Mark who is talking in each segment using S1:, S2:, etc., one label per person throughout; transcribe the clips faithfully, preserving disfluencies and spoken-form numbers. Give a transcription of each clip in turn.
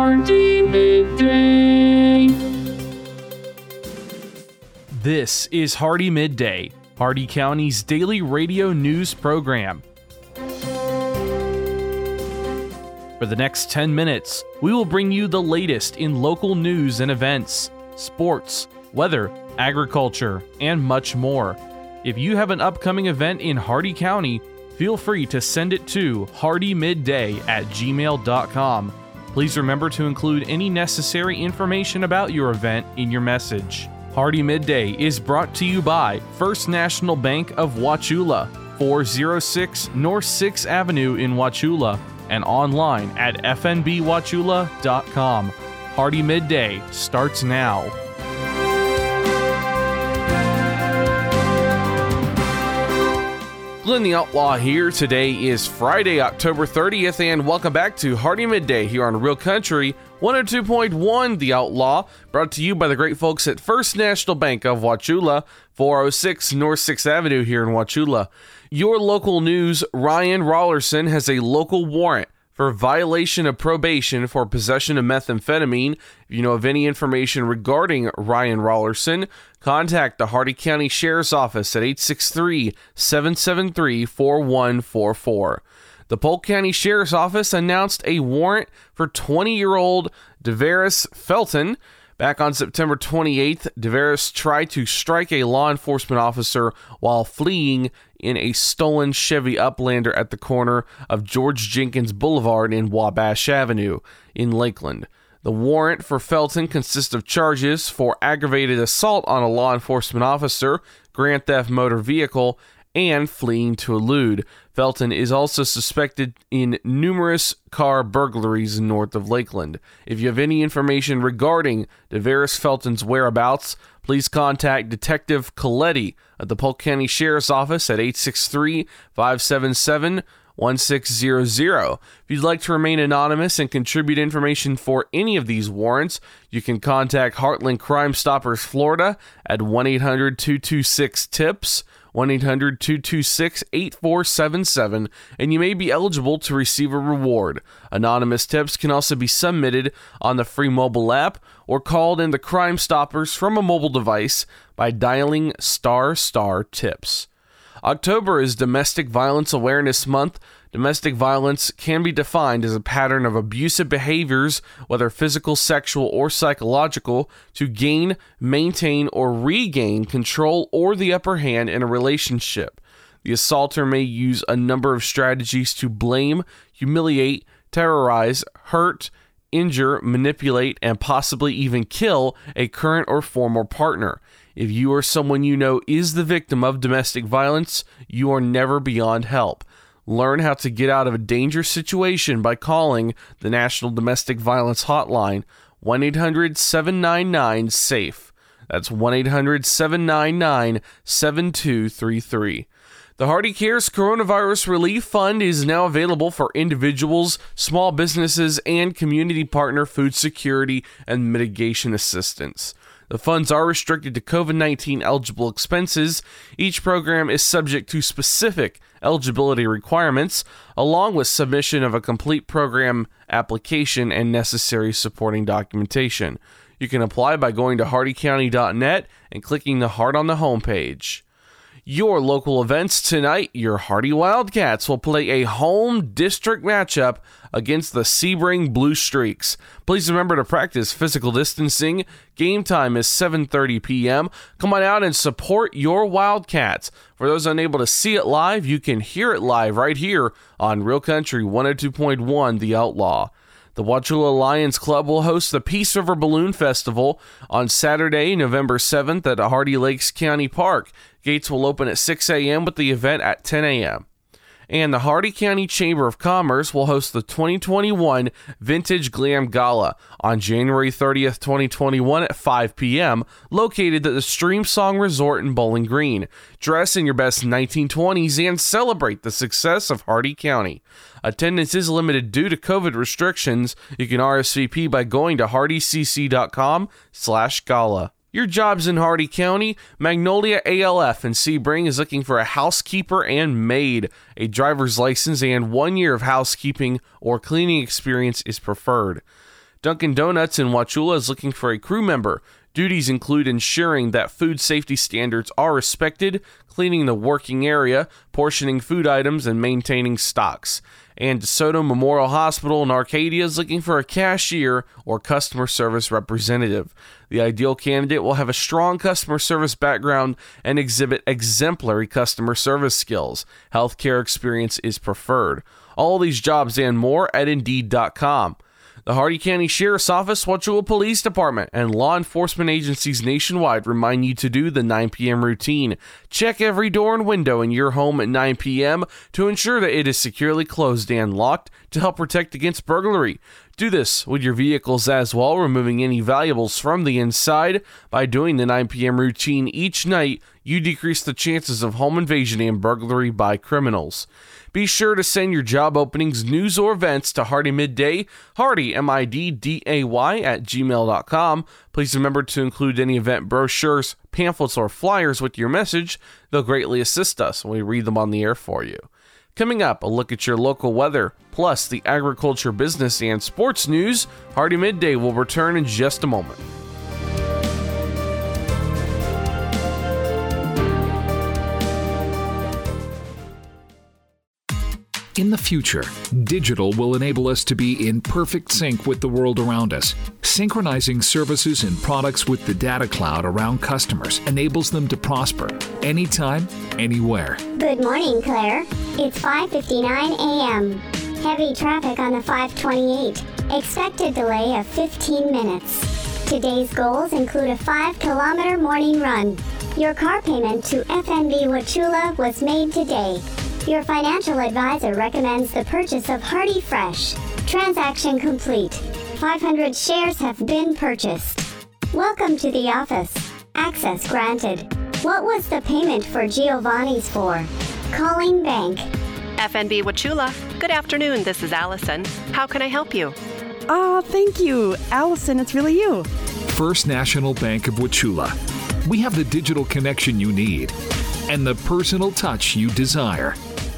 S1: Hardee Midday.
S2: This is Hardee Midday, Hardee County's daily radio news program. For the next ten minutes, we will bring you the latest in local news and events, sports, weather, agriculture, and much more. If you have an upcoming event in Hardee County, feel free to send it to hardee midday at gmail dot com. Please remember to include any necessary information about your event in your message. Hardee Midday is brought to you by First National Bank of Wauchula, four oh six North sixth Avenue in Wauchula, and online at f n b wauchula dot com. Hardee Midday starts now. Glenn the Outlaw here. Today is Friday, October thirtieth, and welcome back to Hardee Midday here on Real Country one oh two point one The Outlaw, brought to you by the great folks at First National Bank of Wauchula, four oh six North sixth Avenue here in Wauchula. Your local news: Ryan Rollerson has a local warrant for violation of probation for possession of methamphetamine. If you know of any information regarding Ryan Rollerson, contact the Hardee County Sheriff's Office at eight six three, seven seven three, four one four four. The Polk County Sheriff's Office announced a warrant for twenty-year-old DeVaris Felton. Back on September twenty-eighth, DeVaris tried to strike a law enforcement officer while fleeing in a stolen Chevy Uplander at the corner of George Jenkins Boulevard and Wabash Avenue in Lakeland. The warrant for Felton consists of charges for aggravated assault on a law enforcement officer, grand theft motor vehicle, and fleeing to elude. Felton is also suspected in numerous car burglaries north of Lakeland. If you have any information regarding DeVaris Felton's whereabouts, please contact Detective Coletti at the Polk County Sheriff's Office at eight six three, five seven seven, one six zero zero. If you'd like to remain anonymous and contribute information for any of these warrants, you can contact Heartland Crime Stoppers Florida at one eight hundred, two two six, T I P S, one eight hundred, two two six, eight four seven seven, and you may be eligible to receive a reward. Anonymous tips can also be submitted on the free mobile app or called in the Crime Stoppers from a mobile device by dialing star star tips. October is Domestic Violence Awareness Month. Domestic violence can be defined as a pattern of abusive behaviors, whether physical, sexual, or psychological, to gain, maintain, or regain control or the upper hand in a relationship. The assaulter may use a number of strategies to blame, humiliate, terrorize, hurt, injure, manipulate, and possibly even kill a current or former partner. If you or someone you know is the victim of domestic violence, you are never beyond help. Learn how to get out of a dangerous situation by calling the National Domestic Violence Hotline, one eight hundred, seven nine nine, SAFE. That's one eight hundred, seven nine nine, seven two three three. The Hardee Cares Coronavirus Relief Fund is now available for individuals, small businesses, and community partner food security and mitigation assistance. The funds are restricted to covid nineteen eligible expenses. Each program is subject to specific eligibility requirements, along with submission of a complete program application and necessary supporting documentation. You can apply by going to hardee county dot net and clicking the heart on the homepage. Your local events tonight: your Hardee Wildcats will play a home district matchup against the Sebring Blue Streaks. Please remember to practice physical distancing. Game time is seven thirty p.m. Come on out and support your Wildcats. For those unable to see it live, you can hear it live right here on Real Country one oh two point one The Outlaw. The Wauchula Lions Club will host the Peace River Balloon Festival on Saturday, November seventh at Hardee Lakes County Park. Gates will open at six a.m. with the event at ten a.m. And the Hardee County Chamber of Commerce will host the twenty twenty-one Vintage Glam Gala on January thirtieth, twenty twenty-one at five p.m., located at the Stream Song Resort in Bowling Green. Dress in your best nineteen twenties and celebrate the success of Hardee County. Attendance is limited due to COVID restrictions. You can R S V P by going to hardee c c dot com slash gala. Your job's in Hardee County. Magnolia A L F in Sebring is looking for a housekeeper and maid. A driver's license and one year of housekeeping or cleaning experience is preferred. Dunkin' Donuts in Wauchula is looking for a crew member. Duties include ensuring that food safety standards are respected, cleaning the working area, portioning food items, and maintaining stocks. And DeSoto Memorial Hospital in Arcadia is looking for a cashier or customer service representative. The ideal candidate will have a strong customer service background and exhibit exemplary customer service skills. Healthcare experience is preferred. All these jobs and more at Indeed dot com. The Hardy County Sheriff's Office, Wauchula Police Department, and law enforcement agencies nationwide remind you to do the nine p.m. routine. Check every door and window in your home at nine p.m. to ensure that it is securely closed and locked to help protect against burglary. Do this with your vehicles as well, removing any valuables from the inside. By doing the nine p.m. routine each night, you decrease the chances of home invasion and burglary by criminals. Be sure to send your job openings, news, or events to Hardy Midday, Hardy, M I D D A Y, at gmail dot com. Please remember to include any event brochures, pamphlets, or flyers with your message. They'll greatly assist us when we read them on the air for you. Coming up, a look at your local weather, plus the agriculture, business, and sports news. Hardy Midday will return in just a moment.
S3: In the future, digital will enable us to be in perfect sync with the world around us. Synchronizing services and products with the data cloud around customers enables them to prosper anytime, anywhere.
S4: Good morning, Claire. It's five fifty-nine a.m. Heavy traffic on the five twenty-eight. Expected delay of fifteen minutes. Today's goals include a five kilometer morning run. Your car payment to F N B Wauchula was made today. Your financial advisor recommends the purchase of Hardy Fresh. Transaction complete. five hundred shares have been purchased. Welcome to the office. Access granted. What was the payment for Giovanni's for? Calling bank.
S5: F N B Wauchula. Good afternoon, this is Allison. How can I help you?
S6: Ah, thank you. Allison, it's really you.
S3: First National Bank of Wauchula. We have the digital connection you need and the personal touch you desire.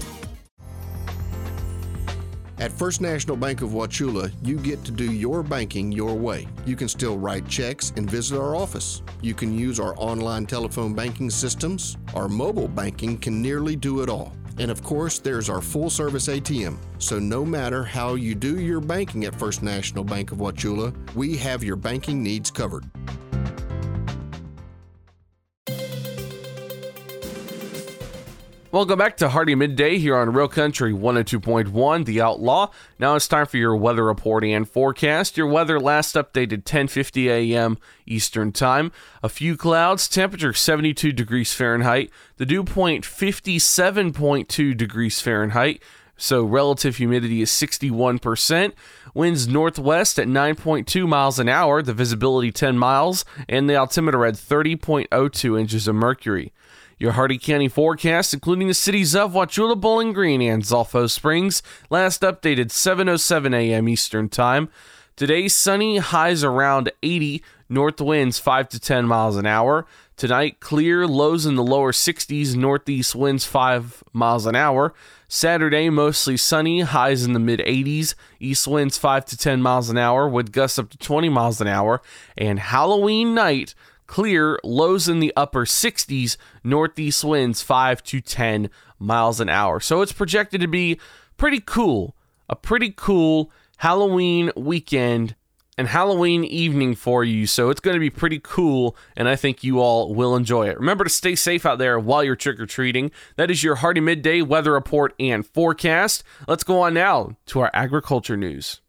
S7: At First National Bank of Wauchula, you get to do your banking your way. You can still write checks and visit our office. You can use our online telephone banking systems. Our mobile banking can nearly do it all. And of course, there's our full-service A T M. So no matter how you do your banking at First National Bank of Wauchula, we have your banking needs covered.
S2: Welcome back to Hardy Midday here on Real Country one oh two point one, The Outlaw. Now it's time for your weather report and forecast. Your weather last updated ten fifty a.m. Eastern Time. A few clouds, temperature seventy-two degrees Fahrenheit. The dew point fifty-seven point two degrees Fahrenheit. So relative humidity is sixty-one percent. Winds northwest at nine point two miles an hour. The visibility ten miles. And the altimeter at thirty point oh two inches of mercury. Your Hardy County forecast, including the cities of Wauchula, Bowling Green, and Zolfo Springs, last updated seven oh seven a.m. Eastern Time. Today, sunny, highs around eighty, north winds five to ten miles an hour. Tonight, clear, lows in the lower sixties, northeast winds five miles an hour. Saturday, mostly sunny, highs in the mid-eighties, east winds five to ten miles an hour, with gusts up to twenty miles an hour. And Halloween night, clear, lows in the upper sixties, northeast winds five to ten miles an hour. So it's projected to be pretty cool. A pretty cool Halloween weekend and Halloween evening for you. So it's going to be pretty cool, and I think you all will enjoy it. Remember to stay safe out there while you're trick-or-treating. That is your Hardy Midday weather report and forecast. Let's go on now to our agriculture news.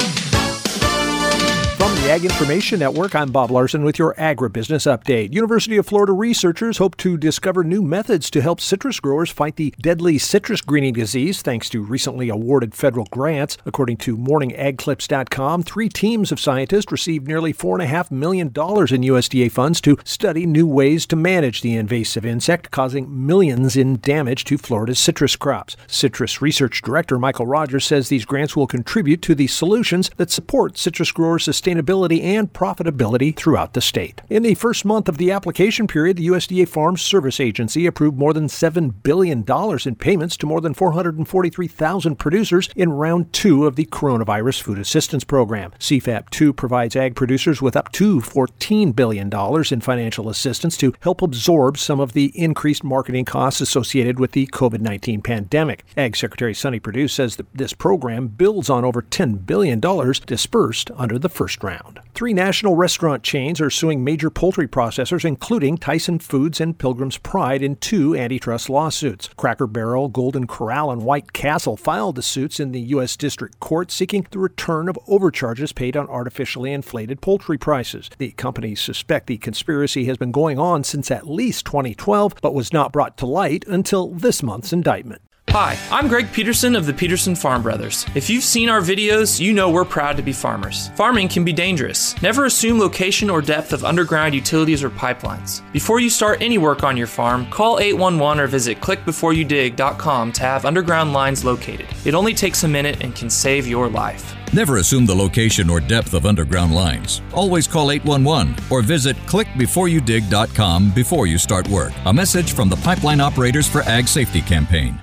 S8: From the Ag Information Network, I'm Bob Larson with your agribusiness update. University of Florida researchers hope to discover new methods to help citrus growers fight the deadly citrus greening disease thanks to recently awarded federal grants. According to morning ag clips dot com, three teams of scientists received nearly four point five million dollars in U S D A funds to study new ways to manage the invasive insect, causing millions in damage to Florida's citrus crops. Citrus Research Director Michael Rogers says these grants will contribute to the solutions that support citrus growers' sustainability affordability and profitability throughout the state. In the first month of the application period, the U S D A Farm Service Agency approved more than seven billion dollars in payments to more than four hundred forty-three thousand producers in round two of the Coronavirus Food Assistance Program. C F A P two provides ag producers with up to fourteen billion dollars in financial assistance to help absorb some of the increased marketing costs associated with the COVID nineteen pandemic. Ag Secretary Sonny Perdue says that this program builds on over ten billion dollars dispersed under the first round. Three national restaurant chains are suing major poultry processors, including Tyson Foods and Pilgrim's Pride, in two antitrust lawsuits. Cracker Barrel, Golden Corral, and White Castle filed the suits in the U S District Court seeking the return of overcharges paid on artificially inflated poultry prices. The companies suspect the conspiracy has been going on since at least twenty twelve, but was not brought to light until this month's indictment.
S9: Hi, I'm Greg Peterson of the Peterson Farm Brothers. If you've seen our videos, you know we're proud to be farmers. Farming can be dangerous. Never assume location or depth of underground utilities or pipelines. Before you start any work on your farm, call eight one one or visit click before you dig dot com to have underground lines located. It only takes a minute and can save your life.
S10: Never assume the location or depth of underground lines. Always call eight one one or visit click before you dig dot com before you start work. A message from the Pipeline Operators for Ag Safety campaign.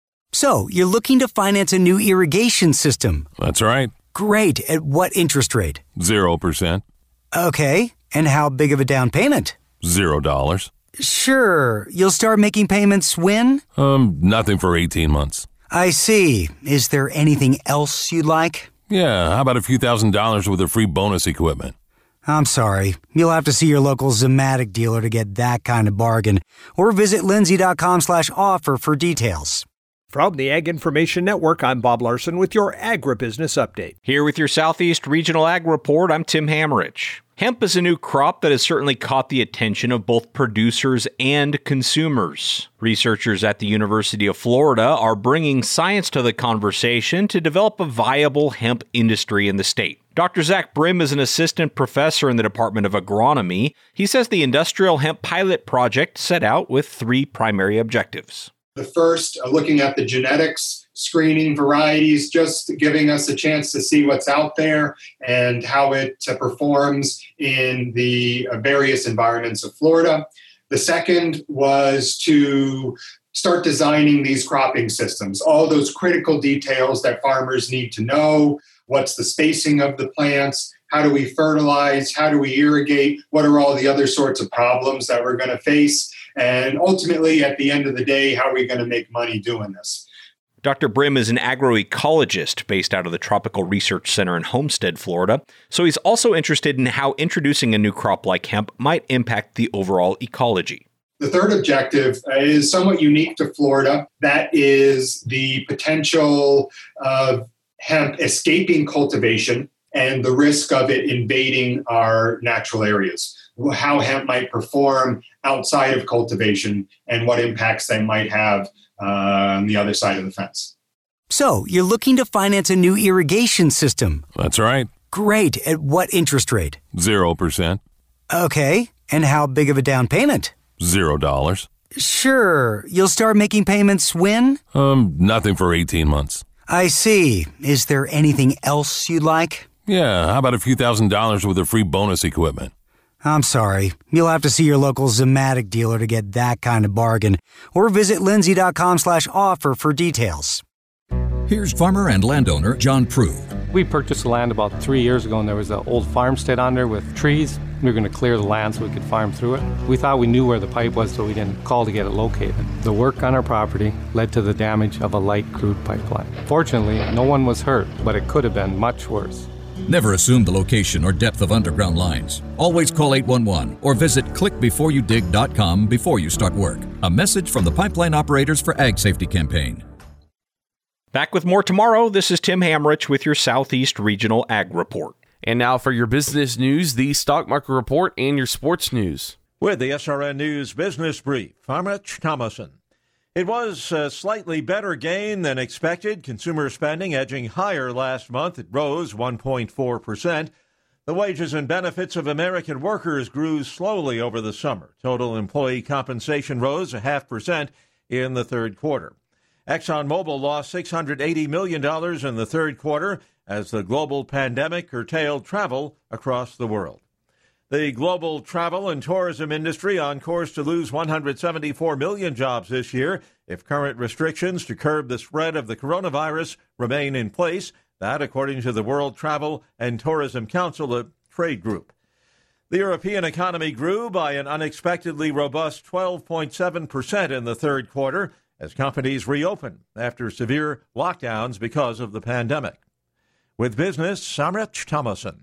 S11: So, you're looking to finance a new irrigation system?
S12: That's right.
S11: Great. At what interest rate?
S12: Zero percent.
S11: Okay. And how big of a down payment?
S12: Zero dollars.
S11: Sure. You'll start making payments when?
S12: Um, nothing for eighteen months.
S11: I see. Is there anything else you'd like?
S12: Yeah, how about a few thousand dollars with a free bonus equipment?
S11: I'm sorry. You'll have to see your local Zematic dealer to get that kind of bargain. Or visit lindsay dot com slash offer for details.
S8: From the Ag Information Network, I'm Bob Larson with your Agribusiness Update.
S13: Here with your Southeast Regional Ag Report, I'm Tim Hammerich. Hemp is a new crop that has certainly caught the attention of both producers and consumers. Researchers at the University of Florida are bringing science to the conversation to develop a viable hemp industry in the state. Doctor Zach Brim is an assistant professor in the Department of Agronomy. He says the industrial hemp pilot project set out with three primary objectives.
S14: The first, uh, looking at the genetics, screening varieties, just giving us a chance to see what's out there and how it uh, performs in the uh, various environments of Florida. The second was to start designing these cropping systems, all those critical details that farmers need to know. What's the spacing of the plants? How do we fertilize? How do we irrigate? What are all the other sorts of problems that we're going to face? And ultimately, at the end of the day, how are we going to make money doing this?
S13: Doctor Brim is an agroecologist based out of the Tropical Research Center in Homestead, Florida. So he's also interested in how introducing a new crop like hemp might impact the overall ecology.
S14: The third objective is somewhat unique to Florida. That is the potential of hemp escaping cultivation and the risk of it invading our natural areas. How hemp might perform outside of cultivation and what impacts they might have uh, on the other side of the fence.
S11: So, you're looking to finance a new irrigation system?
S12: That's right.
S11: Great. At what interest rate?
S12: Zero percent.
S11: Okay. And how big of a down payment?
S12: Zero dollars.
S11: Sure. You'll start making payments when?
S12: Um, nothing for eighteen months.
S11: I see. Is there anything else you'd like?
S12: Yeah, how about a few thousand dollars with a free bonus equipment?
S11: I'm sorry. You'll have to see your local Zematic dealer to get that kind of bargain. Or visit lindsay dot com slash offer for details.
S10: Here's farmer and landowner John Prue.
S15: We purchased the land about three years ago, and there was an old farmstead on there with trees. We were going to clear the land so we could farm through it. We thought we knew where the pipe was, so we didn't call to get it located. The work on our property led to the damage of a light crude pipeline. Fortunately, no one was hurt, but it could have been much worse.
S10: Never assume the location or depth of underground lines. Always call eight one one or visit click before you dig dot com before you start work. A message from the Pipeline Operators for Ag Safety campaign.
S13: Back with more tomorrow. This is Tim Hammerich with your Southeast Regional Ag Report.
S2: And now for your business news, the stock market report, and your sports news.
S16: With the S R N News Business Brief, I'm Rich Thomason. It was a slightly better gain than expected. Consumer spending edging higher last month. It rose one point four percent. The wages and benefits of American workers grew slowly over the summer. Total employee compensation rose a half percent in the third quarter. ExxonMobil lost six hundred eighty million dollars in the third quarter as the global pandemic curtailed travel across the world. The global travel and tourism industry on course to lose one hundred seventy-four million jobs this year if current restrictions to curb the spread of the coronavirus remain in place. That, according to the World Travel and Tourism Council, a trade group. The European economy grew by an unexpectedly robust twelve point seven percent in the third quarter as companies reopen after severe lockdowns because of the pandemic. With business, I'm Rich Thomason.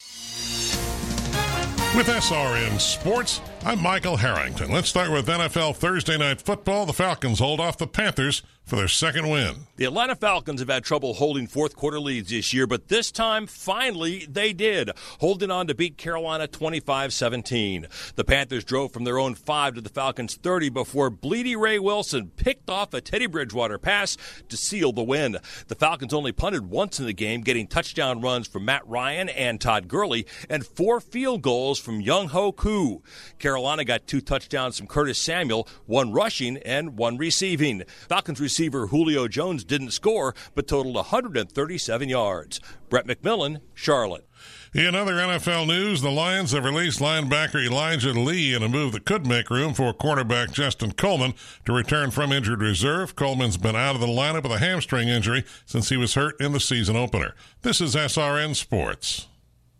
S17: With S R N Sports, I'm Michael Harrington. Let's start with N F L Thursday Night Football. The Falcons hold off the Panthers for their second win.
S18: The Atlanta Falcons have had trouble holding fourth-quarter leads this year, but this time, finally, they did, holding on to beat Carolina twenty-five seventeen. The Panthers drove from their own five to the Falcons' thirty before Bleedy Ray Wilson picked off a Teddy Bridgewater pass to seal the win. The Falcons only punted once in the game, getting touchdown runs from Matt Ryan and Todd Gurley, and four field goals from Young-Ho Koo. Carolina got two touchdowns from Curtis Samuel, one rushing and one receiving. Falcons receiver Julio Jones didn't score, but totaled one hundred thirty-seven yards. Brett McMillan, Charlotte.
S17: In other N F L news, the Lions have released linebacker Elijah Lee in a move that could make room for cornerback Justin Coleman to return from injured reserve. Coleman's been out of the lineup with a hamstring injury since he was hurt in the season opener. This is S R N Sports.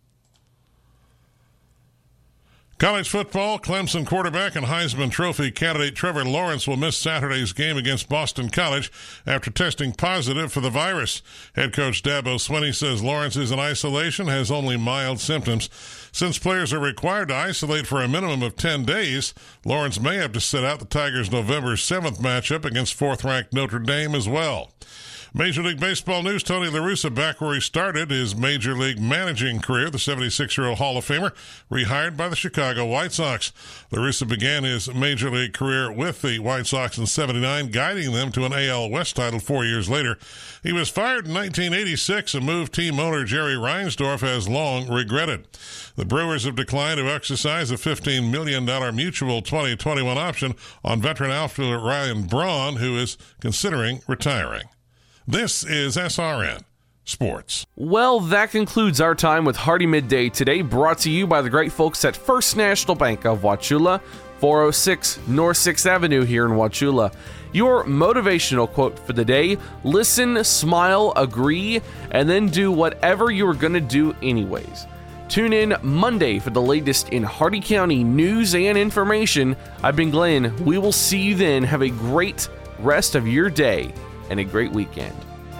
S17: College football, Clemson quarterback and Heisman Trophy candidate Trevor Lawrence will miss Saturday's game against Boston College after testing positive for the virus. Head coach Dabo Swinney says Lawrence is in isolation, has only mild symptoms. Since players are required to isolate for a minimum of ten days, Lawrence may have to sit out the Tigers' November seventh matchup against fourth-ranked Notre Dame as well. Major League Baseball news, Tony La Russa back where he started his Major League managing career. The seventy-six-year-old Hall of Famer rehired by the Chicago White Sox. La Russa began his Major League career with the White Sox in seventy-nine, guiding them to an A L West title four years later. He was fired in nineteen eighty-six, a move team owner Jerry Reinsdorf has long regretted. The Brewers have declined to exercise a fifteen million dollars mutual twenty twenty-one option on veteran outfielder Ryan Braun, who is considering retiring. This is S R N Sports.
S2: Well, that concludes our time with Hardee Midday today, brought to you by the great folks at First National Bank of Wauchula, four oh six North sixth Avenue here in Wauchula. Your motivational quote for the day: listen, smile, agree, and then do whatever you were going to do anyways. Tune in Monday for the latest in Hardee County news and information. I've been Glenn. We will see you then. Have a great rest of your day and a great weekend.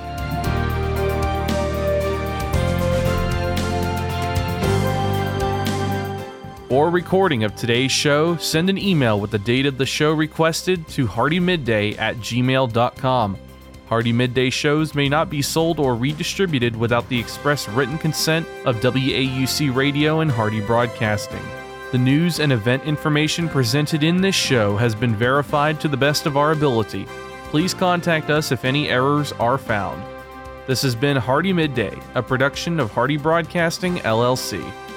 S2: For a recording of today's show, send an email with the date of the show requested to hardymidday at gmail dot com. Hardee Midday shows may not be sold or redistributed without the express written consent of W A U C Radio and Hardee Broadcasting. The news and event information presented in this show has been verified to the best of our ability. Please contact us if any errors are found. This has been Hardee Midday, a production of Hardee Broadcasting, L L C.